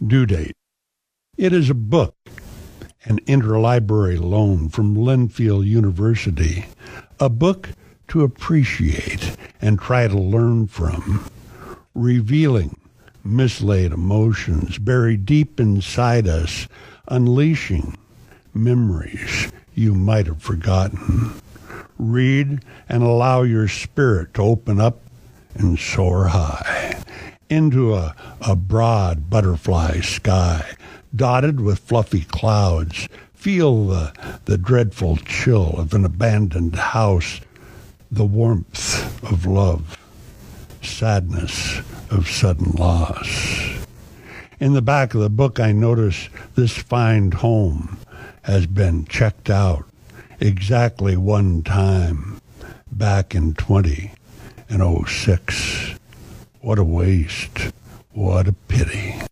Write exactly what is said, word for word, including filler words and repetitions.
Due date. It is a book, an interlibrary loan from Linfield University, a book to appreciate and try to learn from, revealing mislaid emotions buried deep inside us, unleashing memories you might have forgotten. Read and allow your spirit to open up and soar high into a, a broad butterfly sky, dotted with fluffy clouds. Feel the, the dreadful chill of an abandoned house, the warmth of love, sadness of sudden loss. In the back of the book, I notice this find home has been checked out exactly one time back in twenty oh six. What a waste. What a pity.